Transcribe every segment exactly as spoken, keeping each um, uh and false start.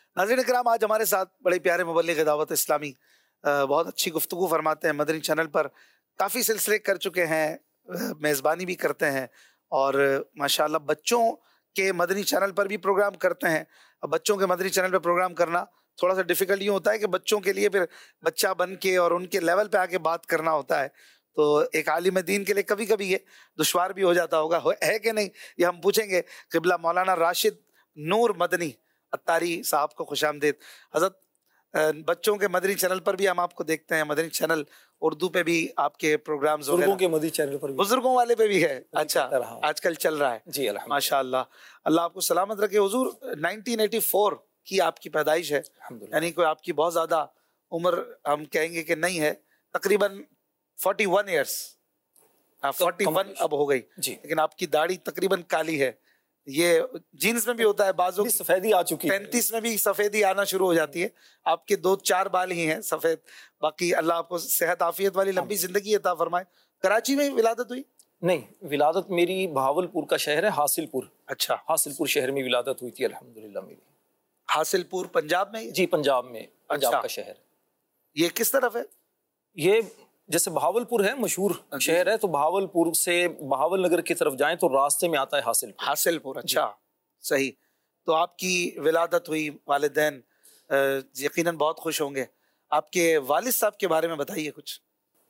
नाज़रीन इकराम, आज हमारे साथ बड़े प्यारे मुबल्लिग़ दावत इस्लामी बहुत अच्छी गुफ्तगू फरमाते हैं। मदनी चैनल पर काफ़ी सिलसिले कर चुके हैं, मेज़बानी भी करते हैं और माशाअल्लाह बच्चों के मदनी चैनल पर भी प्रोग्राम करते हैं। अब बच्चों के मदनी चैनल पर प्रोग्राम करना थोड़ा सा डिफ़िकल्ट यूँ होता है कि बच्चों के लिए फिर बच्चा बन के और उनके लेवल पे आके बात करना होता है, तो एक आलिम दीन के लिए कभी कभी ये दुश्वार भी हो जाता होगा, हो, है कि नहीं, ये हम पूछेंगे क़िबला मौलाना राशिद नूर मदनी अत्तारी साहब को। खुशामदीद हज़रत। बच्चों के मदनी चैनल पर भी हम आपको देखते हैं, मदनी चैनल उर्दू पे भी आपके प्रोग्राम्स वगैरह, बुजुर्गों के मदनी चैनल पर भी, बुजुर्गों वाले पे भी है। अच्छा, आजकल चल रहा है जी, माशाअल्लाह, अल्लाह आपको सलामत रखे। हुजूर नाइनटीन एटी फोर की आपकी पैदाइश है, यानी कोई आपकी बहुत ज्यादा उम्र हम कहेंगे कि नहीं है, तकरीबन forty one years, forty one अब हो गई जी, लेकिन आपकी दाढ़ी तकरीबन काली है। ये जीन्स में भी होता है, बाजू सफेदी आ चुकी है, पैंतीस में भी सफेदी आना शुरू हो जाती है। आपके दो चार बाल ही हैं सफेद, बाकी अल्लाह आपको सेहत आफियत वाली लंबी जिंदगी अता फरमाए। कराची में विलादत हुई? नहीं, विलादत मेरी बहावलपुर का शहर है, हासिलपुर। अच्छा, हासिलपुर शहर में विलादत हुई थी अल्हम्दुलिल्लाह मेरी। हासिलपुर पंजाब में? जी, पंजाब में, पंजाब अच्छा, का शहर। ये किस तरफ है? ये जैसे बहावलपुर है मशहूर शहर है, तो बहावलपुर से बहावल नगर की तरफ जाएं तो रास्ते में आता है हासिलपुर। हासिलपुर, अच्छा, सही। तो आपकी विलादत हुई, वालिदैन यकीनन बहुत खुश होंगे। आपके वालिद साहब के बारे में बताइए कुछ।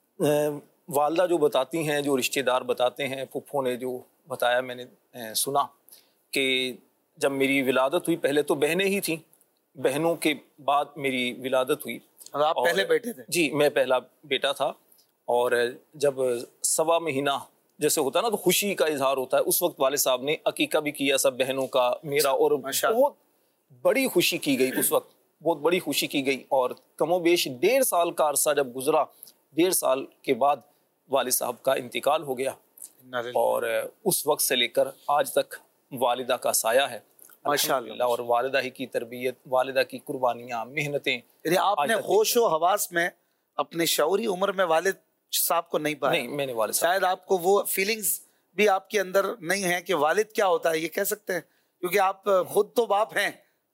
वालदा जो बताती हैं, जो रिश्तेदार बताते हैं, फुफ्फो ने जो बताया, मैंने सुना कि जब मेरी विलादत हुई, पहले तो बहनें ही थी, बहनों के बाद मेरी विलादत हुई। आप पहले बेटे थे? जी, मैं पहला बेटा था। और जब सवा महीना जैसे होता है ना, तो खुशी का इजहार होता है, उस वक्त वाले साहब ने अकीका भी किया, सब बहनों का, मेरा, और बहुत बड़ी खुशी की गई उस वक्त, बहुत बड़ी खुशी की गई। और कमोबेश डेढ़ साल का अरसा जब गुजरा, डेढ़ साल के बाद वालिद साहब का इंतकाल हो गया, और उस वक्त से लेकर आज तक वालिदा का साया है माशाअल्लाह, और वालिदा ही की तरबियत, वालिदा की कुर्बानियाँ, मेहनतें। आपने होशो हवास में अपने शऊरी उम्र में वालिद साहब को नहीं पाया? नहीं, मैंने वालिद, शायद आपको वो फीलिंग्स भी आपके अंदर नहीं है कि वालिद क्या होता है, ये कह सकते हैं, क्योंकि आप खुद तो बाप हैं,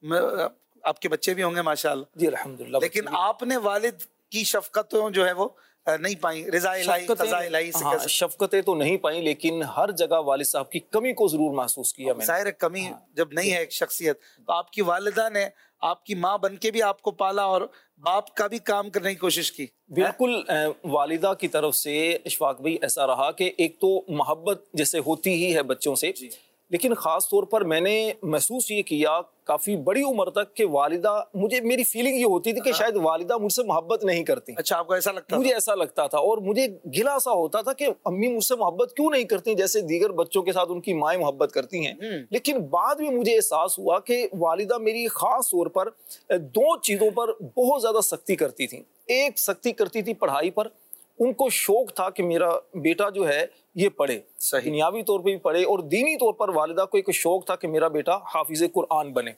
आपके बच्चे भी होंगे माशाअल्लाह जी अल्हम्दुलिल्लाह, लेकिन आपने वालिद की शफकतों जो है वो नहीं पाई, रिज़ा इलाही, क़ज़ा इलाही से हाँ, शफकतें तो नहीं पाई, लेकिन हर जगह वालिद साहब की कमी को जरूर महसूस किया मैंने। ज़ाहिर है, कमी हाँ, जब नहीं है एक शख्सियत, तो आपकी वालिदा ने आपकी माँ बन के भी आपको पाला और बाप का भी काम करने की कोशिश की। बिल्कुल, वालिदा की तरफ से इशफाक भाई ऐसा रहा कि एक तो मोहब्बत जैसे होती ही है बच्चों से, लेकिन ख़ास तौर पर मैंने महसूस ये किया काफ़ी बड़ी उम्र तक कि वालिदा, मुझे मेरी फीलिंग ये होती थी कि शायद वालिदा मुझसे मोहब्बत नहीं करती। अच्छा, आपको ऐसा लगता? मुझे ऐसा लगता था, और मुझे गिला सा होता था कि अम्मी मुझसे मोहब्बत क्यों नहीं करती जैसे दीगर बच्चों के साथ उनकी माएँ मोहब्बत करती हैं। लेकिन बाद में मुझे एहसास हुआ कि वालिदा मेरी ख़ास तौर पर दो चीज़ों पर बहुत ज़्यादा सख्ती करती थी। एक सख्ती करती थी पढ़ाई पर, उनको शौक था कि मेरा बेटा जो है ये पढ़े, दुनियावी तौर पे भी पढ़े, और दीनी तौर पर वालिदा को एक शौक था कि मेरा बेटा हाफिज कुरान बने।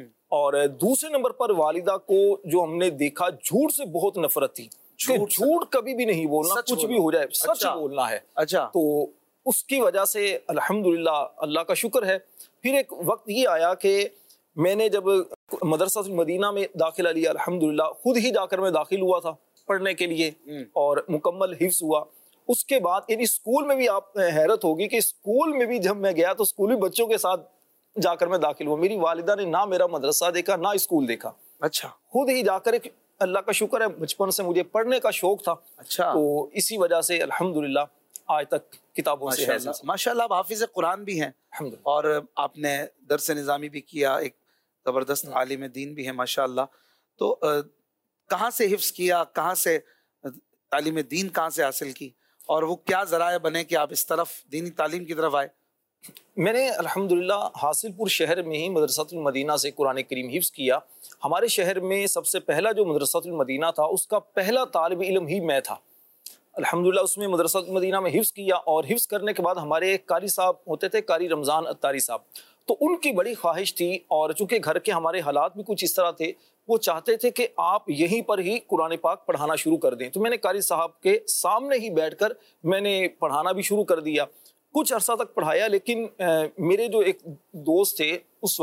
और दूसरे नंबर पर वालिदा को जो हमने देखा, झूठ से बहुत नफरत थी, झूठ कभी भी नहीं बोलना, कुछ भी हो जाए सच बोलना है। अच्छा, तो उसकी वजह से अल्हम्दुलिल्लाह, अल्लाह का शुक्र है। फिर एक वक्त ये आया कि मैंने जब मदरसा मदीना में दाखिला लिया, अल्हम्दुलिल्लाह खुद ही जाकर मैं दाखिल हुआ था पढ़ने के लिए, और मुकम्मल हिफ्स हुआ। उसके बाद इन स्कूल में भी आप हैरत होगी कि स्कूल में भी जब मैं गया तो स्कूली बच्चों के साथ जाकर मैं दाखिल हुआ। मेरी वालिदा ने ना मेरा मदरसा देखा, ना स्कूल देखा। अच्छा, खुद ही जाकर, एक अल्लाह का शुक्र है, बचपन से मुझे पढ़ने का शौक था। अच्छा, तो इसी वजह से अल्हम्दुलिल्लाह आज तक किताबों से है। माशाअल्लाह, आप हाफिज कुरान भी हैं और आपने दर्स निज़ामी भी किया, एक जबरदस्त आलिम दीन भी है माशाअल्लाह। तो कहाँ से हिफ्स किया, कहाँ से तालीम दीन कहाँ से हासिल की, और वो क्या ज़राए बने कि आप इस तरफ दीनी तालीम की तरफ आए? मैंने अल्हम्दुलिल्लाह हासिलपुर शहर में ही मदरसातुल मदीना से कुरान करीम हिफ्स किया। हमारे शहर में सबसे पहला जो मदरसातुल मदीना था, उसका पहला तालिब इल्म ही मैं था। अल्हम्दुलिल्लाह उसमें मदरसातुल मदीना में हिफ्स किया, और हिफ्स करने के बाद हमारे कारी साहब होते थे, कारी रमज़ान अत्तारी साहब, तो उनकी बड़ी ख्वाहिश थी, और चूंकि घर के हमारे हालात भी कुछ इस तरह थे, वो चाहते थे कि आप यहीं पर ही कुरान पाक पढ़ाना शुरू कर दें। तो मैंने कारी साहब के सामने ही बैठकर मैंने पढ़ाना भी शुरू कर दिया। कुछ अरसा तक पढ़ाया, लेकिन आ, मेरे जो एक दोस्त थे उस वक्त,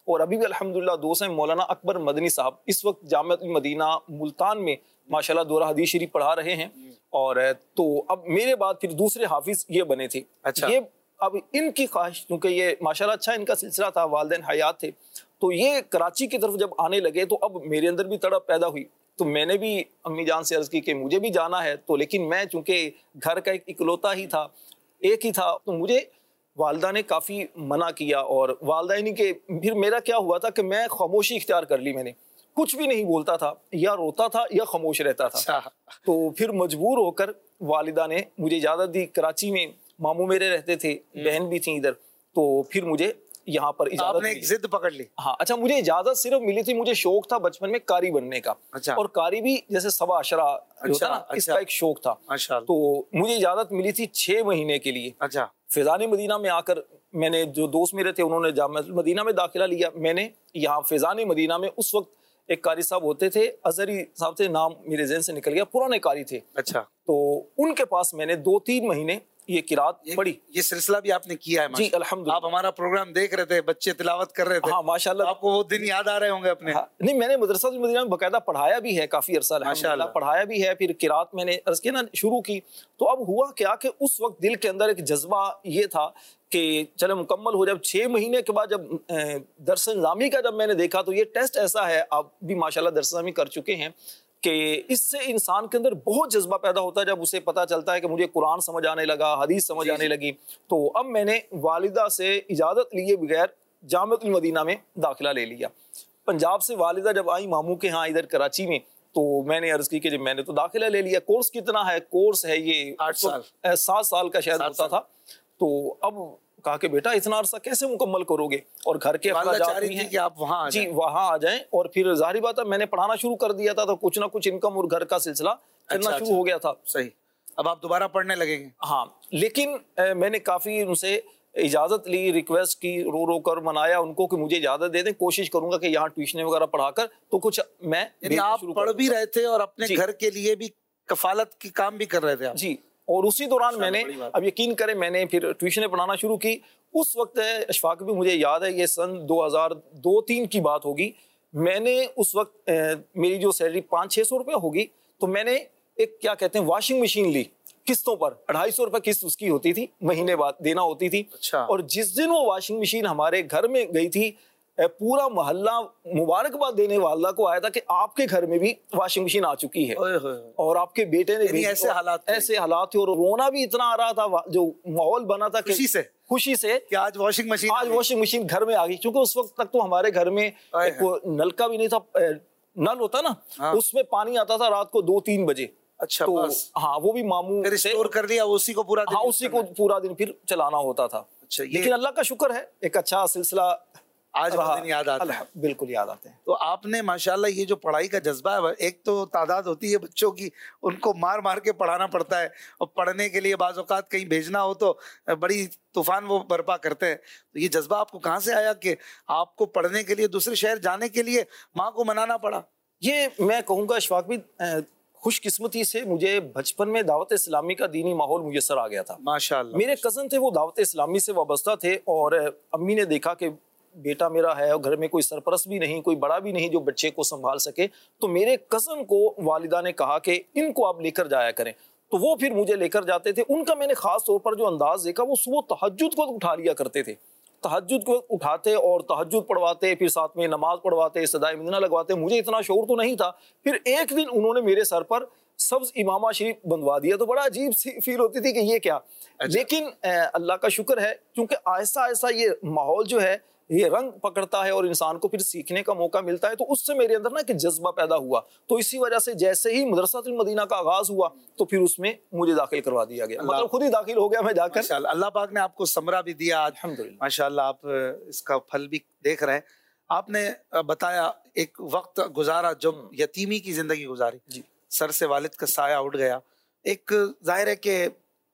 और अभी भी अल्हम्दुलिल्लाह दोस्त हैं मौलाना अकबर मदनी साहब, इस वक्त जामिअतुल मदीना मुल्तान में माशाल्लाह दोरा हदीस शरीफ पढ़ा रहे हैं। और तो अब मेरे बाद फिर दूसरे हाफिज ये बने थे। अच्छा। ये अब इनकी ख्वाहिश, क्योंकि ये माशाल्लाह अच्छा इनका सिलसिला था, वालिदैन हयात थे, तो ये कराची की तरफ जब आने लगे तो अब मेरे अंदर भी तड़प पैदा हुई। तो मैंने भी अम्मी जान से अर्ज की कि मुझे भी जाना है, तो लेकिन मैं चूंकि घर का एक इकलौता ही था, एक ही था, तो मुझे वालदा ने काफ़ी मना किया। और वालदा यानी कि फिर मेरा क्या हुआ था कि मैं खामोशी इख्तियार कर ली, मैंने कुछ भी नहीं बोलता था, या रोता था या खामोश रहता था। अच्छा। तो फिर मजबूर होकर वालिदा ने मुझे इजाज़त दी। कराची में मामू मेरे रहते थे, बहन भी थी इधर, तो फिर मुझे यहाँ पर इजाजत आपने एक जिद पकड़ ली। हाँ, अच्छा, मुझे इजाजत सिर्फ मिली थी, मुझे शौक था बचपन में कारी बनने का। अच्छा। और कारी भी जैसे सवा अशरा होता ना, अच्छा। इसका एक शौक था। माशाअल्लाह। तो मुझे इजाजत मिली थी छह महीने के लिए। अच्छा। फैजान मदीना में आकर मैंने, जो दोस्त मेरे थे उन्होंने जामिअतुल मदीना में दाखिला लिया। मैंने यहाँ फैजान मदीना में उस वक्त एक कारी साहब होते थे, अजहरी साहब से, नाम मेरे ज़हन से निकल गया, पुराने कारी थे। अच्छा। तो उनके पास मैंने दो तीन महीने ये किरात पढ़ी। ये सिलसिला भी आपने किया है? जी अल्हम्दुलिल्लाह। आप हमारा प्रोग्राम देख रहे थे, बच्चे तिलावत कर रहे थे। हाँ माशाल्लाह। आपको वो दिन याद आ रहे होंगे अपने? हाँ, नहीं, मैंने मदरसा मदीना में बकायदा पढ़ाया भी है काफी अरसा, माशाल्लाह पढ़ाया भी है। फिर किरात मैंने अर्ज किया ना शुरू की। तो अब हुआ क्या कि उस वक्त दिल के अंदर एक जज्बा ये था कि चले मुकम्मल हो। जब छह महीने के बाद जब दर्स निज़ामी का जब मैंने देखा, तो ये टेस्ट ऐसा है, आप भी माशाल्लाह दर्स निज़ामी कर चुके हैं, कि इससे इंसान के अंदर बहुत जज्बा पैदा होता है। जब उसे पता चलता है कि मुझे कुरान समझ आने लगा, हदीस समझ आने लगी, तो अब मैंने वालिदा से इजाज़त लिए बगैर जामिअतुल मदीना में दाखिला ले लिया। पंजाब से वालिदा जब आई मामू के यहाँ इधर कराची में, तो मैंने अर्ज की कि जब मैंने तो दाखिला ले लिया। कोर्स कितना है? कोर्स है ये आठ साल, सात साल का शायद होता था। तो अब कहा कि बेटा इतना अरसा कैसे मुकम्मल करोगे, और घर के अखराजात भी हैं कि आप वहाँ जी वहाँ आ जाएं। और फिर जाहिर बात है मैंने पढ़ाना शुरू कर दिया था, तो कुछ ना कुछ इनकम और घर का सिलसिला चलना अच्छा, शुरू हो गया था। सही। अब आप दोबारा पढ़ने लगेंगे? हाँ, लेकिन ए, मैंने काफी उनसे इजाजत ली, रिक्वेस्ट की, रो रो कर मनाया उनको कि मुझे इजाजत दे दें, कोशिश करूंगा कि यहाँ ट्यूशन वगैरह पढ़ाकर तो कुछ मैं आप पढ़ भी रहे थे और अपने घर के लिए भी कफालत की काम भी कर रहे थे आप? जी। और उसी दौरान मैंने, अब यकीन करें, मैंने फिर ट्यूशन पढ़ाना शुरू की। उस वक्त अशफाक भी मुझे याद है, ये सन दो हज़ार दो तीन की बात होगी। मैंने उस वक्त ए, मेरी जो सैलरी पाँच छः सौ रुपये होगी, तो मैंने एक क्या कहते हैं वॉशिंग मशीन ली किस्तों पर। अढ़ाई सौ रुपये किस्त उसकी होती थी, महीने बाद देना होती थी। अच्छा। और जिस दिन वो वॉशिंग मशीन हमारे घर में गई थी, पूरा मोहल्ला मुबारकबाद देने वाला को आया था कि आपके घर में भी वॉशिंग मशीन आ चुकी है और आपके बेटे ने भी। ऐसे हालात ऐसे हालात थे, और रोना भी इतना आ रहा था, जो माहौल बना था खुशी से खुशी से कि आज वॉशिंग मशीन आज वॉशिंग मशीन घर में आ गई। क्योंकि उस वक्त तक तो हमारे घर में एक नलका भी नहीं था, नल होता ना, हाँ। उसमें पानी आता था रात को दो तीन बजे। अच्छा। तो हाँ, वो भी मामू फिर स्टोर कर लिया, उसी को पूरा दिन, हाँ उसी को पूरा दिन फिर चलाना होता था। अच्छा, लेकिन अल्लाह का शुक्र है एक अच्छा सिलसिला आज वो दिन याद आता है। बिल्कुल याद आते हैं। तो आपने माशाल्लाह ये जो पढ़ाई का जज्बा है, एक तो तादाद होती है बच्चों की, उनको मार मार के पढ़ाना पड़ता है, और पढ़ने के लिए बाज़ औक़ात कहीं भेजना हो तो बड़ी तूफान वो बर्पा करते हैं। तो ये जज्बा आपको कहाँ से आया कि आपको पढ़ने के लिए दूसरे शहर जाने के लिए माँ को मनाना पड़ा? ये मैं कहूँगा अशफाक भी खुशकिस्मती से मुझे बचपन में दावत इस्लामी का दीनी माहौल मुयस्सर आ गया था माशाल्लाह। मेरे कज़न थे, वो दावत इस्लामी से वाबस्ता थे, और अम्मी ने देखा कि बेटा मेरा है और घर में कोई सरपरस्त भी नहीं, कोई बड़ा भी नहीं जो बच्चे को संभाल सके। तो मेरे कज़न को वालिदा ने कहा कि इनको आप लेकर जाया करें। तो वो फिर मुझे लेकर जाते थे। उनका मैंने ख़ास तौर पर जो अंदाज़ देखा, वो सुबह तहज्जुद को उठा लिया करते थे। तहज्जुद को उठाते और तहज्जुद पढ़वाते, फिर साथ में नमाज पढ़वाते, सदाए मिदना लगवाते। मुझे इतना शौर तो नहीं था। फिर एक दिन उन्होंने मेरे सर पर सब्ज इमामा शरीफ बंधवा दिया, तो बड़ा अजीब सी फील होती थी कि ये क्या। अच्छा। लेकिन अल्लाह का शुक्र है, क्योंकि आहिस्ता आहिस्ता ये माहौल जो है ये रंग पकड़ता है और इंसान को फिर सीखने का मौका मिलता है, तो उससे मेरे अंदर ना कि जज्बा पैदा हुआ। तो इसी वजह से जैसे ही मदरसातुल मदीना का आगाज हुआ, तो फिर उसमें मुझे दाखिल करवा दिया गया, मतलब खुद ही दाखिल हो गया मैं जाकर। अल्लाह पाक ने आपको समरा भी दिया आज, अल्हम्दुलिल्लाह माशाल्लाह, आप इसका फल भी देख रहे हैं। आपने बताया एक वक्त गुजारा जब यतीमी की जिंदगी गुजारी, जी। सर से वालिद का साया उठ गया, एक जाहिर है कि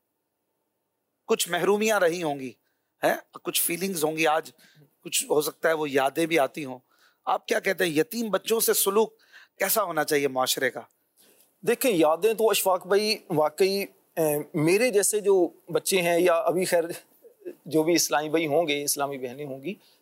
कुछ महरूमियां रही होंगी, है कुछ फीलिंग्स होंगी, आज कुछ हो सकता है वो यादें भी आती हों। आप क्या कहते हैं, यतीम बच्चों से सुलूक कैसा होना चाहिए माशरे का? देखें, यादें तो अशफाक भाई वाकई मेरे जैसे जो बच्चे हैं, या अभी खैर जो भी इस्लामी भाई होंगे, इस्लामी बहनें होंगी,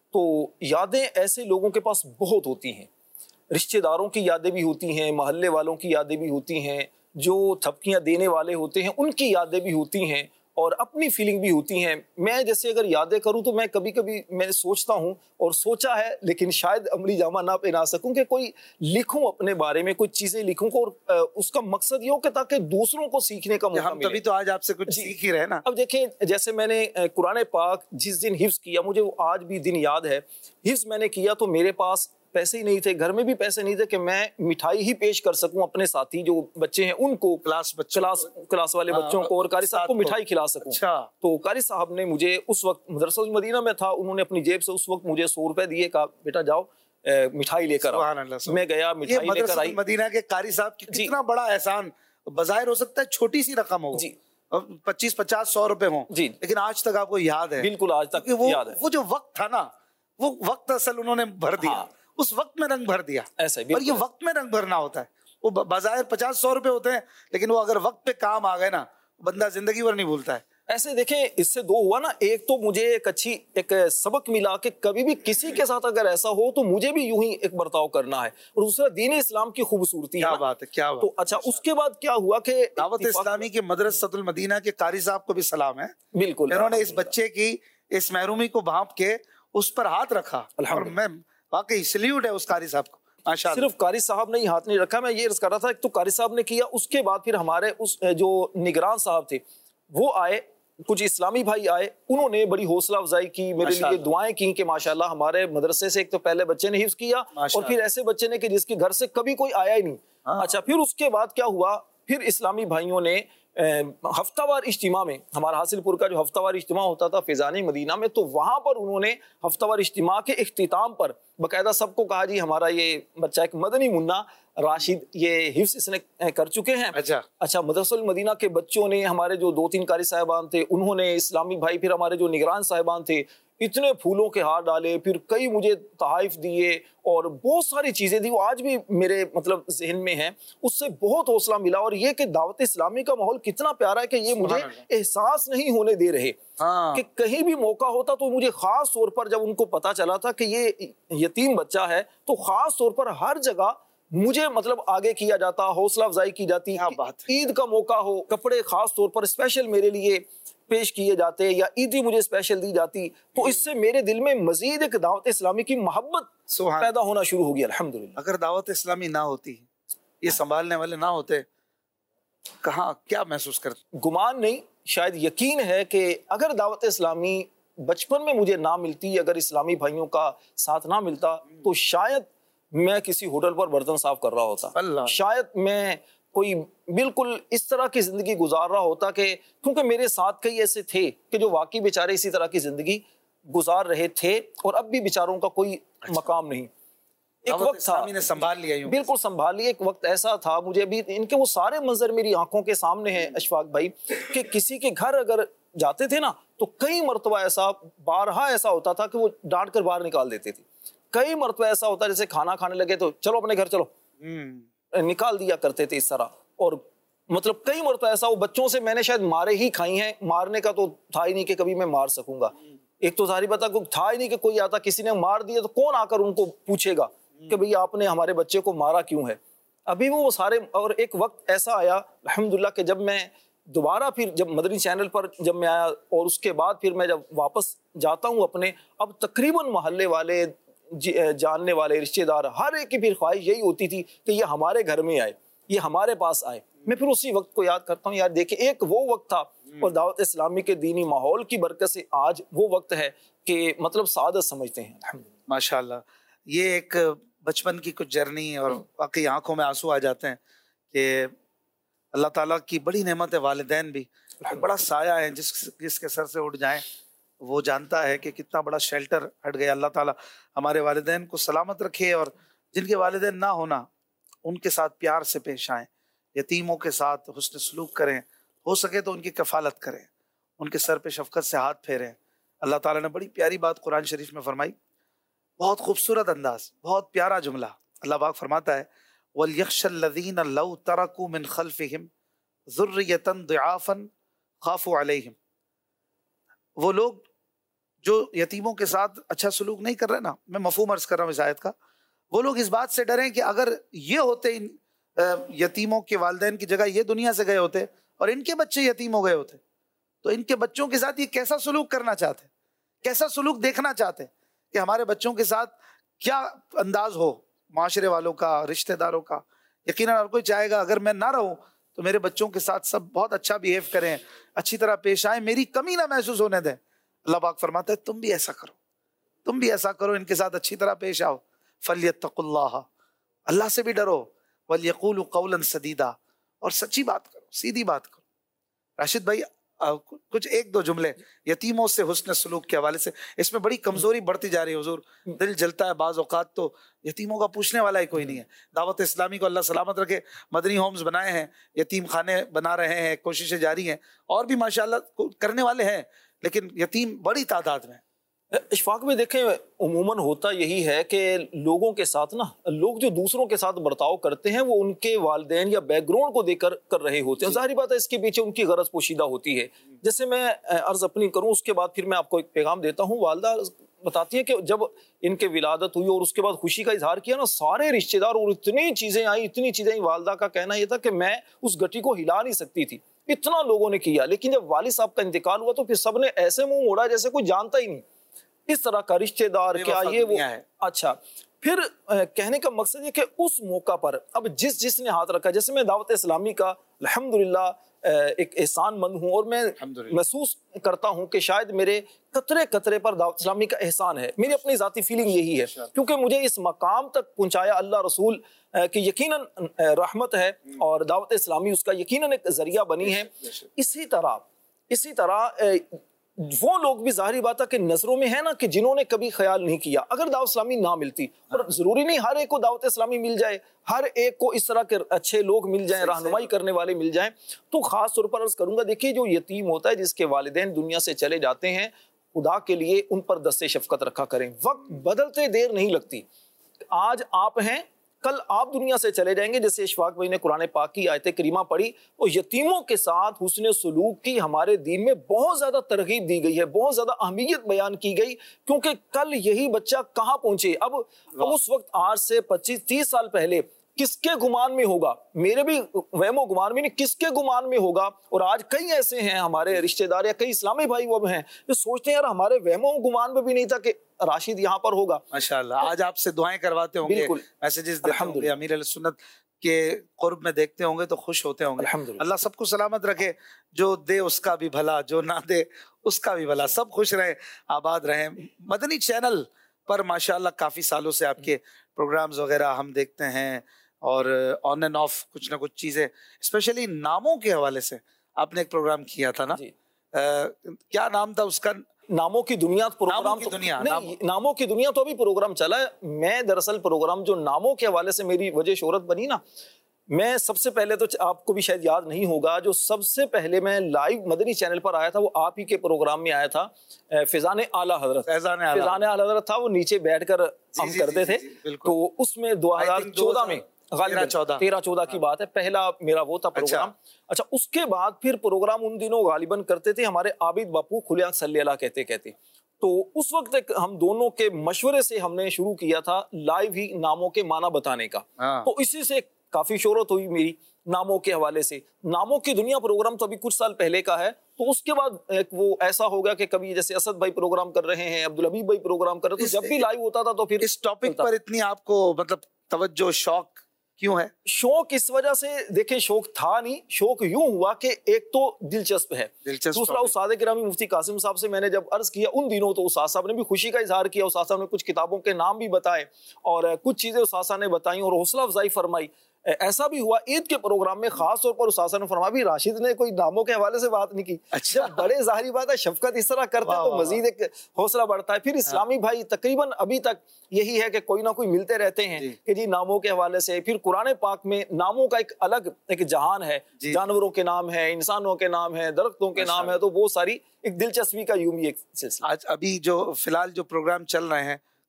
तो यादें ऐसे लोगों के पास बहुत होती हैं। रिश्तेदारों की यादें भी होती हैं, मोहल्ले वालों की यादें भी होती हैं, जो थपकियां देने वाले होते हैं उनकी यादें भी होती हैं, और अपनी फीलिंग भी होती हैं। मैं जैसे अगर यादें करूं तो मैं कभी कभी मैं सोचता हूं और सोचा है, लेकिन शायद अमली जामा ना पहना सकूं कि कोई लिखूं अपने बारे में, कुछ चीजें लिखूं और उसका मकसद ये हो कि ताकि दूसरों को सीखने का मौका हम मिले। तभी तो आज आपसे कुछ सीख ही रहे ना। अब देखें, जैसे मैंने कुरान पाक जिस दिन हिफ्ज किया, मुझे वो आज भी दिन याद है। हिफ्ज मैंने किया तो मेरे पास पैसे ही नहीं थे, घर में भी पैसे नहीं थे कि मैं मिठाई ही पेश कर सकूं अपने साथी जो बच्चे हैं उनको, क्लास क्लास क्लास वाले बच्चों को, और कारी साहब को मिठाई खिला सकूं। अच्छा। तो कारी साहब ने मुझे उस वक्त, मदरसा मदीना में था, उन्होंने अपनी जेब से उस वक्त मुझे सौ रुपए दिए, कहा बेटा जाओ मिठाई लेकर आओ। मैं गया, मिठाई लेकर आई। मदीना के कारी साहब की कितना बड़ा एहसान, बाज़ाहिर हो सकता है छोटी सी रकम हो जी, पच्चीस पचास सौ रुपए हो जी, लेकिन आज तक आपको याद है। बिल्कुल आज तक याद है। वो जो वक्त था ना, वो वक्त असल उन्होंने भर दिया, उस वक्त में रंग भर दिया। ऐसा ही, और ये वक्त में रंग भरना होता है। वो बाज़ाहिर पचास सौ रुपए होते हैं, लेकिन वो अगर वक्त पे काम आ गए ना, बंदा जिंदगी भर नहीं भूलता है। ऐसे देखें, इससे दो हुआ ना, एक तो मुझे एक अच्छी एक सबक मिला कि कभी भी किसी के साथ अगर ऐसा हो तो मुझे भी यूं ही एक बर्ताव करना है, और दूसरा दीन इस्लाम की खूबसूरती। क्या बात है, क्या बात। तो अच्छा, उसके बाद क्या हुआ कि दावत इस्लामी के मदरसतुल मदीना के कारी साहब को भी सलाम है। बिल्कुल, उन्होंने इस बच्चे की इस महरूमी को भांप के उस पर हाथ रखा, और मैं वाकई सल्यूट है उस कारी साहब को, माशाअल्लाह। सिर्फ कारी साहब ने ही हाथ नहीं रखा, मैं ये अर्ज कर रहा था, एक तो कारी साहब ने किया, उसके बाद फिर हमारे उस जो निगरान साहब थे वो आए, कुछ इस्लामी भाई आए, उन्होंने बड़ी हौसला अफजाई की, मेरे लिए दुआएं की कि माशाल्लाह हमारे मदरसे से एक तो पहले बच्चे ने हिफ्ज किया, और फिर ऐसे बच्चे ने कि जिसके घर से कभी कोई आया ही नहीं। हाँ। अच्छा, फिर उसके बाद क्या हुआ, फिर इस्लामी भाइयों ने हफ्तावार इज्तिमा में, हमारा हासिलपुर का जो हफ्तावार इज्तिमा होता था फिजानी मदीना में, तो वहां पर उन्होंने हफ्तावार इज्तिमा के इख्तिताम पर बाकायदा सबको कहा, जी हमारा ये बच्चा एक मदनी मुन्ना राशिद, ये हिफ्ज इसने कर चुके हैं। अच्छा अच्छा मदरसुल मदीना के बच्चों ने, हमारे जो दो तीन कारी साहिबान थे उन्होंने, इस्लामी भाई, फिर हमारे जो निगरान साहिबान थे, इतने फूलों के हार डाले, फिर कई मुझे तहाइफ दिए और बहुत सारी चीजें दी, वो आज भी मेरे मतलब जहन में है। उससे बहुत हौसला मिला, और ये कि दावत इस्लामी का माहौल कितना प्यारा है कि ये मुझे एहसास नहीं होने दे रहे। हाँ। कि कहीं भी मौका होता तो मुझे खास तौर पर जब उनको पता चला था कि ये यतीम बच्चा है, तो खास तौर पर हर जगह मुझे मतलब आगे किया जाता, हौसला अफजाई की जाती। ईद का मौका हो, कपड़े खास तौर पर स्पेशल मेरे लिए पेश किए जाते, या ईदी मुझे स्पेशल दी जाती, तो इससे मेरे दिल में मजीद एक दावत इस्लामी की मोहब्बत पैदा होना शुरू हो गई। अल्हम्दुलिल्लाह। अगर दावत इस्लामी ना होती, ये संभालने वाले ना होते, कहाँ क्या महसूस करते? गुमान नहीं, शायद यकीन है कि अगर दावत इस्लामी बचपन में मुझे ना मिलती, अगर इस्लामी भाइयों का साथ ना मिलता, तो शायद मैं किसी होटल पर बर्तन साफ कर रहा होता, शायद मैं कोई बिल्कुल इस तरह की जिंदगी गुजार रहा होता, कि क्योंकि मेरे साथ कई ऐसे थे कि जो वाकई बेचारे इसी तरह की जिंदगी गुजार रहे थे, और अब भी बेचारों का कोई अच्छा। मकाम नहीं। एक वक्त था, ने संभाल लिया, बिल्कुल संभाल लिया। एक वक्त ऐसा था, मुझे अभी इनके वो सारे मंजर मेरी आंखों के सामने हैं अशफाक भाई, कि किसी के घर अगर जाते थे ना, तो कई मरतबा ऐसा, बारहा ऐसा होता था कि वो डांट कर बाहर निकाल देते थे। कई मरतबा ऐसा होता, जैसे खाना खाने लगे तो चलो अपने घर चलो, निकाल दिया करते थे इस तरह। और मतलब कई मरतबा ऐसा, वो बच्चों से मैंने शायद मारे ही खाई हैं, मारने का तो था ही नहीं कि कभी मैं मार सकूंगा। एक तो जाहिर बात है, था ही नहीं कि कोई आता, किसी ने मार दिया तो कौन आकर उनको पूछेगा कि भाई आपने हमारे बच्चे को मारा क्यों है। अभी वो सारे, और एक वक्त ऐसा आया अल्हम्दुलिल्लाह कि जब मैं दोबारा फिर जब मदनी चैनल पर जब मैं आया, और उसके बाद फिर मैं जब वापस जाता हूँ अपने, अब तकरीबन मोहल्ले वाले, जानने वाले, रिश्तेदार, हर एक की फिर ख्वाहिश यही होती थी कि ये हमारे घर में आए, ये हमारे पास आए। मैं फिर उसी वक्त को याद करता हूँ, यार देखिए एक वो वक्त था, और दावत इस्लामी के दीनी माहौल की बरकत से आज वो वक्त है कि मतलब सादत समझते हैं। माशाल्लाह, ये एक बचपन की कुछ जर्नी, और वाकई आंखों में आंसू आ जाते हैं कि अल्लाह ताला की बड़ी नेमत है। वालिदैन भी बड़ा साया है, जिस जिसके सर से उठ जाए वो जानता है कि कितना बड़ा शेल्टर हट गया। अल्लाह ताला हमारे वालिदैन को सलामत रखे, और जिनके वालिदैन ना होना उनके साथ प्यार से पेश आएँ, यतीमों के साथ हुस्न सलूक करें, हो सके तो उनकी कफालत करें, उनके सर पे शफकत से हाथ फेरें। अल्लाह ताला ने बड़ी प्यारी बात कुरान शरीफ में फरमाई, बहुत खूबसूरत अंदाज, बहुत प्यारा जुमला। अल्लाह पाक फरमाता है, वलयख्शल्लज़ीना लौ तरकू मिन खल्फिहिम ज़ुर्रियतन दुआफन खाफू अलैहिम। वो लोग जो यतीमों के साथ अच्छा सलूक नहीं कर रहे ना, मैं मफहूम अर्ज कर रहा हूँ इस आयत का, वो लोग इस बात से डरें कि अगर ये होते इन यतीमों के वालिदैन की जगह ये दुनिया से गए होते और इनके बच्चे यतीम हो गए होते, तो इनके बच्चों के साथ ये कैसा सलूक करना चाहते, कैसा सलूक देखना चाहते कि हमारे बच्चों के साथ क्या अंदाज हो माशरे वालों का, रिश्तेदारों का। यकीनन हर कोई चाहेगा अगर मैं ना रहूं तो मेरे बच्चों के साथ सब बहुत अच्छा बिहेव करें, अच्छी तरह पेश आए, मेरी कमी ना महसूस होने दें। अल्लाह पाक फरमाता है तुम भी ऐसा करो, तुम भी ऐसा करो, इनके साथ अच्छी तरह पेश आओ। फल्यत्तकुल्लाह, अल्लाह से भी डरो, वलयक़ूलू क़ौलन सदीदा, और सच्ची बात करो, सीधी बात करो। राशिद भाई आ, कुछ एक दो जुमले यतीमों से हुस्न सलूक के हवाले से, इसमें बड़ी कमजोरी बढ़ती जा रही है हुजूर, दिल जलता है बाज़ औक़ात तो यतीमों का पूछने वाला ही कोई नहीं है। दावत इस्लामी को अल्लाह सलामत रखे, मदनी होम्स बनाए हैं, यतीम खाने बना रहे हैं, कोशिशें जारी हैं, और भी माशाअल्लाह करने वाले हैं, लेकिन यतीम बड़ी तादाद में। इशफाक में देखें उमूमन होता यही है कि लोगों के साथ ना, लोग जो दूसरों के साथ बर्ताव करते हैं वो उनके वालिदैन या बैकग्राउंड को देखकर कर रहे होते हैं। जाहिर बात है इसके पीछे उनकी गरज पोशीदा होती है। जैसे मैं अर्ज अपनी करूं उसके बाद फिर मैं आपको एक पैगाम देता हूं। वालदा बताती है कि जब इनके विलादत हुई और उसके बाद खुशी का इजहार किया ना, सारे रिश्तेदार और इतनी चीजें आई, इतनी चीजें आई। वालदा का कहना यह था कि मैं उस गटी को हिला नहीं सकती थी, इतना लोगों ने किया। लेकिन जब वालिद साहब का इंतकाल हुआ तो फिर सबने ऐसे मुंह मोड़ा जैसे कोई जानता ही नहीं, इस तरह का रिश्तेदार क्या ये वो है। अच्छा, फिर आ, कहने का मकसद ये कि उस मौका पर अब जिस जिसने हाथ रखा, जैसे मैं दावत इस्लामी का अल्हम्दुलिल्लाह एक एहसानमंद हूँ और मैं महसूस करता हूँ कि शायद मेरे कतरे कतरे पर दावत इस्लामी का एहसान है। मेरी अपनी जाती फीलिंग यही है, क्योंकि मुझे इस मकाम तक पहुंचाया अल्लाह रसूल कि यकीनन रहमत है और दावत इस्लामी उसका यकीनन एक जरिया बनी है। इसी तरह इसी तरह वो लोग भी जाहिर बात है कि नजरों में है ना कि जिन्होंने कभी ख्याल नहीं किया, अगर दावत इस्लामी ना मिलती, और जरूरी नहीं हर एक को दावत इस्लामी मिल जाए, हर एक को इस तरह के अच्छे लोग मिल जाएं, रहनुमाई करने वाले मिल जाएं, तो खास तौर पर अर्ज करूंगा, देखिए जो यतीम होता है जिसके वालिदैन दुनिया से चले जाते हैं, खुदा के लिए उन पर दस्ते शफकत रखा करें। वक्त बदलते देर नहीं लगती, आज आप हैं कल आप दुनिया से चले जाएंगे। जैसे इशफाक भाई ने कुरान पाक की आयत करीमा पढ़ी, और यतीमों के साथ हुस्न सलूक की हमारे दीन में बहुत ज्यादा तरगीब दी गई है, बहुत ज्यादा अहमियत बयान की गई, क्योंकि कल यही बच्चा कहाँ पहुंचे। अब अब उस वक्त आज से पच्चीस तीस साल पहले किसके गुमान में होगा, मेरे भी वहमो गुमान में नहीं, किसके गुमान में होगा। और आज कई ऐसे हैं हमारे रिश्तेदार या कई इस्लामी भाई वो हैं जो सोचते हैं यार हमारे वहमो गुमान में भी नहीं था कि राशिद यहाँ पर होगा। माशाअल्लाह, आज आपसे दुआएं करवाते होंगे, मैसेजेस देते होंगे, अमीर अल सुन्नत के कुर्ब में देखते होंगे तो खुश होते होंगे। अल्लाह सबको सलामत रखे, जो दे उसका भी भला, जो ना दे उसका भी भला, सब खुश रहे, आबाद रहे। मदनी चैनल पर माशाअल्लाह काफी सालों से आपके प्रोग्राम्स वगैरह हम देखते हैं, और ऑन एंड ऑफ कुछ ना कुछ चीजें, स्पेशली नामों के हवाले से आपने एक प्रोग्राम किया था ना, आ, क्या नाम था उसका? नामों की दुनिया प्रोग्राम। नामों की दुनिया, तो, नाम... नामों की दुनिया तो अभी प्रोग्राम चला है। मैं दरअसल प्रोग्राम जो नामों के हवाले से मेरी वजह शोहरत बनी ना, मैं सबसे पहले तो आपको भी शायद याद नहीं होगा, जो सबसे पहले मैं लाइव मदनी चैनल पर आया था वो आप ही के प्रोग्राम में आया था, फैजान आला हजरत। फैजान आला हजरत था, वो नीचे बैठकर हम करते थे। तो उसमें दो हजार चौदह में तेरह चौदह की बात है, पहला मेरा वो था प्रोग्राम। अच्छा, उसके बाद फिर प्रोग्राम उन दिनों गालिबन करते थे हमारे आबिद बापू खुलिया सल्लल्लाह कहते कहते। तो उस वक्त एक हम दोनों के मशवरे से हमने शुरू किया था लाइव ही नामों के माना बताने का। तो इसी से काफी शोहरत हुई मेरी नामों के हवाले से। नामों की दुनिया प्रोग्राम तो अभी कुछ साल पहले का है। तो उसके बाद एक वो ऐसा हो गया कि कभी जैसे असद भाई प्रोग्राम कर रहे हैं, अब्दुल हबीब भाई प्रोग्राम कर रहे थे, तो जब भी लाइव होता था तो फिर इस टॉपिक पर इतनी आपको मतलब तवज्जो, शौक क्यों है? शौक इस वजह से, देखें शौक था नहीं, शौक यूं हुआ कि एक तो दिलचस्प है, दूसरा उस्ताद गिरामी मुफ्ती कासिम साहब से मैंने जब अर्ज किया उन दिनों तो उस्ताद साहब ने भी खुशी का इजहार किया। उस्ताद साहब ने कुछ किताबों के नाम भी बताए और कुछ चीजें उस्ताद साहब ने बताई और हौसला अफजाई फरमाई। ऐसा भी हुआ ईद के प्रोग्राम में खास तौर पर उस्ताद साहब ने फरमाया भी राशिद ने कोई नामों के हवाले से बात नहीं की। अच्छा, जब बड़े जाहिर बात है शफकत इस तरह करते हैं तो मजीद एक हौसला बढ़ता है। फिर इस्लामी भाई तकरीबन अभी तक यही है कि कोई ना कोई मिलते रहते हैं कि जी नामों के हवाले से। फिर कुरान पाक में नामों का एक अलग एक जहान है, जानवरों के नाम है, इंसानों के नाम है, दरख्तों के नाम है, तो वो सारी एक दिलचस्पी का यूं भी एक सिलसिला। आज अभी जो फिलहाल जो प्रोग्राम चल रहे हैं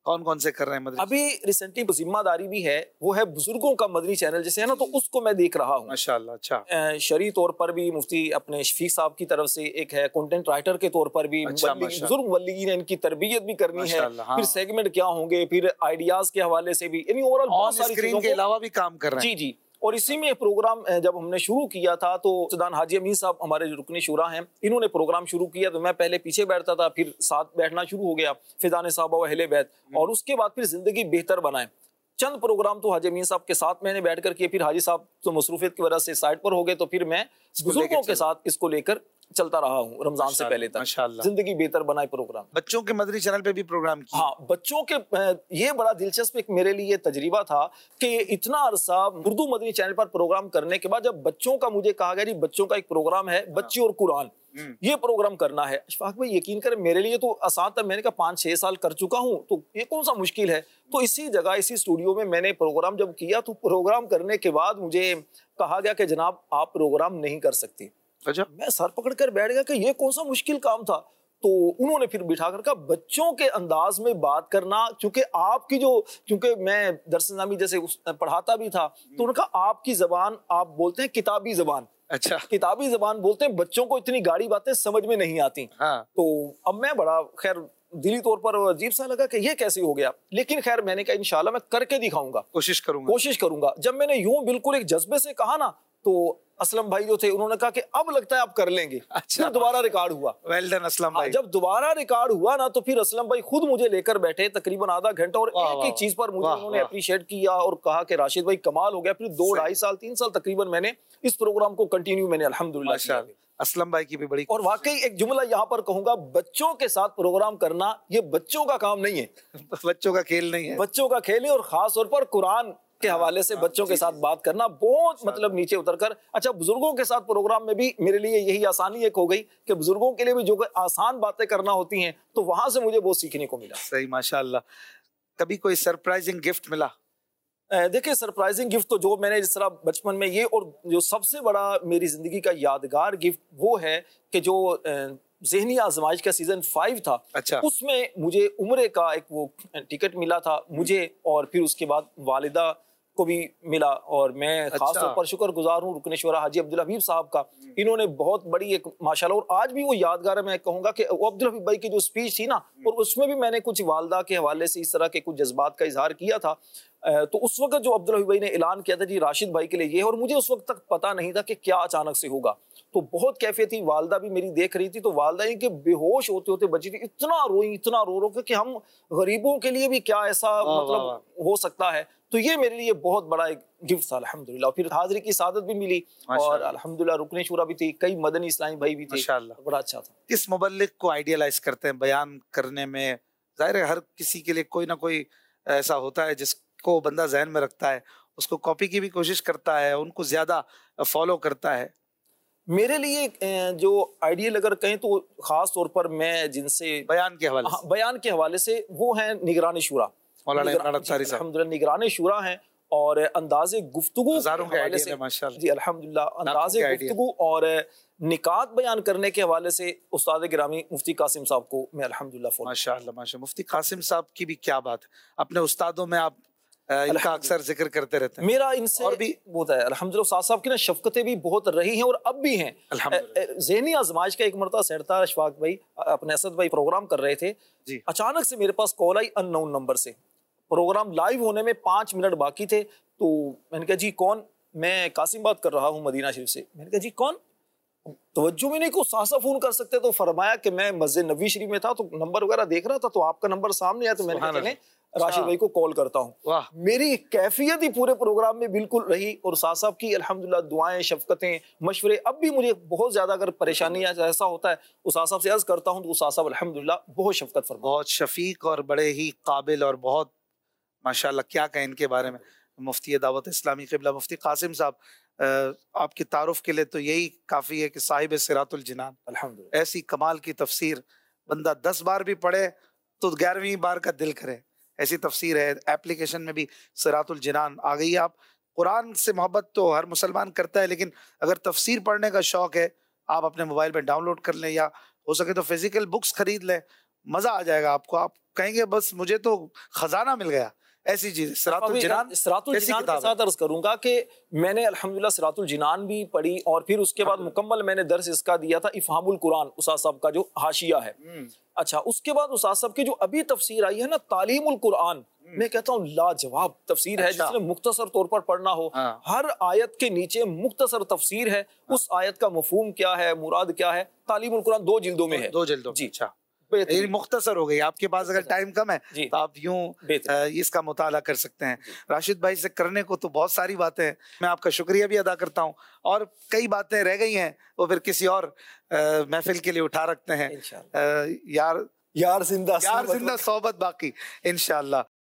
कौन कौन से कर रहे हैं मदनी? अभी रिसेंटली जिम्मेदारी भी है, वो है बुजुर्गों का मदनी चैनल जैसे है ना, तो उसको मैं देख रहा हूँ माशाल्लाह। अच्छा, शरई तौर पर भी मुफ्ती अपने शफीक साहब की तरफ से, एक है कंटेंट राइटर के तौर पर भी, अच्छा, बुजुर्ग वल्लीगीन इनकी तरबियत भी करनी है, हाँ। फिर सेगमेंट क्या होंगे, फिर आइडियाज के हवाले से भी, यानी ओवरऑल बहुत सारी स्क्रीन के अलावा भी काम कर रहे हैं। जी जी। और इसी में प्रोग्राम जब हमने शुरू किया था तो सुदान हाजी अमीन साहब हमारे जो रुकनी शुरा हैं, इन्होंने प्रोग्राम शुरू किया तो मैं पहले पीछे बैठता था, फिर साथ बैठना शुरू हो गया, फिजान साहब व अहले बैत, और उसके बाद फिर जिंदगी बेहतर बनाए। चंद प्रोग्राम तो हाजी अमीन साहब के साथ मैंने बैठ कर किए, फिर हाजी साहब तो मसरूफियत की वजह से साइड पर हो गए, तो फिर मैं बुजुर्गों के साथ इसको लेकर चलता रहा हूँ रमजान से पहले तक। जिंदगी बेहतर बनाए प्रोग्राम। बच्चों के मदनी चैनल पे भी प्रोग्राम किया? हाँ, बच्चों के, ये बड़ा दिलचस्प एक मेरे लिए तजरीबा था कि इतना अरसा उर्दू मदनी चैनल पर प्रोग्राम करने के बाद जब बच्चों का मुझे कहा गया, बच्चों का एक प्रोग्राम है, बच्चे और कुरान, ये प्रोग्राम करना है। अशफाक भाई यकीन करें मेरे लिए तो आसान था, मैंने कहा पाँच छह साल कर चुका हूँ तो ये कौन सा मुश्किल है। तो इसी जगह इसी स्टूडियो में मैंने प्रोग्राम जब किया तो प्रोग्राम करने के बाद मुझे कहा गया कि जनाब आप प्रोग्राम नहीं कर सकते। अच्छा। मैं सर पकड़ कर बैठ गया कि ये कौन सा मुश्किल काम था। तो उन्होंने फिर बिठा कर कहा बच्चों के अंदाज में बात करना, क्योंकि आपकी जो, क्योंकि मैं दरस निज़ामी जैसे पढ़ाता भी था, तो उन्होंने कहा आपकी जबान, आप बोलते हैं किताबी जबान। अच्छा। किताबी जबान बोलते हैं, बच्चों को इतनी गाढ़ी बातें समझ में नहीं आती। हाँ। तो अब मैं बड़ा खैर दिली तौर पर अजीब सा लगा कि ये कैसे हो गया, लेकिन खैर मैंने कहा इंशाल्लाह मैं करके दिखाऊंगा, कोशिश करूंगा कोशिश करूंगा। जब मैंने यूं बिल्कुल एक जज्बे से कहा ना, तो असलम भाई जो थे उन्होंने कहा कि अब लगता है आप कर लेंगे। अच्छा। फिर दोबारा रिकॉर्ड हुआ। वेल डन असलम भाई। जब दोबारा रिकॉर्ड हुआ ना तो फिर असलम भाई खुद मुझे लेकर बैठे तकरीबन आधा घंटा, और एक एक चीज पर मुझे उन्होंने अप्रिशिएट किया और कहा कि राशिद भाई कमाल हो गया। फिर दो ढाई साल तीन साल तकरीबन मैंने इस प्रोग्राम को कंटिन्यू मैंने अल्हम्दुलिल्लाह किया। असलम भाई की भी बड़ी, और वाकई एक जुमला यहाँ पर कहूंगा, बच्चों के साथ प्रोग्राम करना ये बच्चों का काम नहीं है, बच्चों का खेल नहीं है, बच्चों का खेल है। और खास तौर पर कुरान के हवाले से बच्चों के साथ बात करना बहुत मतलब नीचे उतरकर। अच्छा, बुजुर्गों के साथ प्रोग्राम में भी मेरे लिए यही आसानी एक हो गई कि बुजुर्गों के लिए भी जो आसान बातें करना होती हैं तो वहां से मुझे बहुत सीखने को मिला। सही, माशाल्लाह। कभी कोई सरप्राइजिंग गिफ्ट मिला? देखिए, सरप्राइजिंग गिफ्ट तो जो मैंने जिस तरह बचपन में ये, और जो सबसे बड़ा मेरी जिंदगी का यादगार गिफ्ट वो है कि जो ज़हनी आजमाइश का सीजन फाइव था। अच्छा। उसमें मुझे उम्रे का एक वो टिकट मिला था मुझे, और फिर उसके बाद वालिदा को भी मिला। और मैं खास तौर पर शुक्रगुजार हूँ रुकन शुरा हाजी अब्दुल हबीब साहब का, इन्होंने बहुत बड़ी एक माशाल्लाह, और आज भी वो यादगार है। मैं कहूँगा कि वो अब्दुल हबीब भाई की जो स्पीच थी ना, और उसमें भी मैंने कुछ वालदा के हवाले से इस तरह के कुछ जज्बात का इजहार किया था। तो उस वक्त जो अब्दुल हबीब भाई ने ऐलान किया था जी राशिद भाई के लिए ये, और मुझे उस वक्त तक पता नहीं था कि क्या अचानक से होगा। तो बहुत कैफियत थी, वालदा भी मेरी देख रही थी, तो वालदा ही के बेहोश होते होते बची थी, इतना रोई इतना रो रो कि हम गरीबों के लिए भी क्या ऐसा मतलब हो सकता है। तो ये मेरे लिए बहुत बड़ा एक गिफ्ट था अल्हम्दुलिल्लाह। फिर हाजिरी की सादत भी मिली, और अल्हम्दुलिल्लाह रुकने शुरा भी थी, कई मदनी इस्लामी भाई भी थे, बड़ा अच्छा था। किस मुबल्लिग को आइडियलाइज करते हैं बयान करने में? जाहिर है हर किसी के लिए कोई ना कोई ऐसा होता है जिसको बंदा जहन में रखता है, उसको कॉपी की भी कोशिश करता है, उनको ज्यादा फॉलो करता है। मेरे लिए जो आइडियल अगर कहें तो खास तौर पर मैं जिनसे बयान के हवाले हाँ, बयान के हवाले से वो है निगरानी शुरा, अल्हम्दुलिल्लाह निगरानी शुरा हैं, और अंदाज़े गुफ्तगू जी अल्हम्दुलिल्लाह अंदाज़े गुफ्तगू और निकात बयान करने के हवाले से उस्ताद गिरामी मुफ्ती कासिम साहब को मैं अल्हम्दुलिल्लाह माशाअल्लाह माशाअल्लाह। मुफ्ती कासिम साहब की भी क्या बात है, अपने उस्तादों में आप इनका अक्सर जिक्र करते रहते हैं। मेरा इनसे और भी होता है अल्हम्दुलिल्लाह। उस्ताद साहब की ना शफकतें भी बहुत रही हैं और अब भी हैं। ज़हनी आजमाइश का एक मरतबा सरतार अशफाक भाई अपने असद भाई प्रोग्राम कर रहे थे जी, अचानक से मेरे पास कॉल आई अननोन नंबर से। प्रोग्राम लाइव होने में पाँच मिनट बाकी थे, तो मैंने कहा जी कौन? मैं कासिम बात कर रहा हूँ मदीना शरीफ से। मैंने कहा जी कौन? तवज्जो में नहीं को सासा फोन कर सकते? तो फरमाया कि मैं मस्जिद नबी शरीफ में था तो नंबर वगैरह देख रहा था, तो आपका नंबर सामने आया, तो मैंने कहा चलें राशिद भाई को कॉल करता हूँ। मेरी कैफियत ही पूरे प्रोग्राम में बिल्कुल रही, और साहब की अल्हम्दुलिल्लाह दुआएं शफकतें मशवरे। अब भी मुझे बहुत ज्यादा अगर परेशानी ऐसा होता है उस साहब से अर्ज करता हूँ, तो उस साहब अल्हम्दुलिल्लाह बहुत शफकत फरमा, बहुत शफीक और बड़े ही काबिल, और बहुत माशाल्लाह क्या कहें इनके बारे में। मुफ्ती दावत इस्लामी क़िबला मुफ्ती कासिम साहब, आपकी तारुफ के लिए तो यही काफ़ी है कि साहिब सिरातुल जिनान, अल्हम्दुलिल्लाह ऐसी कमाल की तफसीर बंदा दस बार भी पढ़े तो ग्यारहवीं बार का दिल करे, ऐसी तफसीर है। एप्लीकेशन में भी सिरातुल जिनान आ गई है। आप कुरान से मोहब्बत तो हर मुसलमान करता है, लेकिन अगर तफसीर पढ़ने का शौक़ है आप अपने मोबाइल में डाउनलोड कर लें, या हो सके तो फिजिकल बुक्स खरीद लें, मजा आ जाएगा आपको, आप कहेंगे बस मुझे तो खजाना मिल गया, ऐसी चीज। सिरातुल जिनान, सिरातुल जिनान के साथ अर्ज करूंगा कि मैंने अल्हम्दुलिल्लाह सिरातुल जिनान भी पढ़ी और फिर उसके बाद मुकम्मल मैंने दर्स इसका दिया था इफ़हामुल कुरान उस्ताद साहब का जो हाशिया है। अच्छा, उसके बाद उस्ताद साहब की जो अभी तफसीर आई है ना तालीमुल कुरान, मैं कहता हूँ लाजवाब तफसीर है। जिसने मुख्तसर तौर पर पढ़ना हो, हाँ। हर आयत के नीचे मुख्तसर तफसीर है, हाँ। उस आयत का मफहूम क्या है, मुराद क्या है। तालीमुल कुरान दो जिल्दों में है, दो जिल्दों जी। अच्छा, ये मुख्तसर हो गई। आपके पास अगर टाइम कम है तो आप यूं इसका मुताला कर सकते हैं। राशिद भाई से करने को तो बहुत सारी बातें हैं, मैं आपका शुक्रिया भी अदा करता हूं, और कई बातें रह गई हैं वो फिर किसी और महफिल के लिए उठा रखते हैं। यार यार जिंदा यार जिंदा सोबत बाकी इंशाअल्लाह।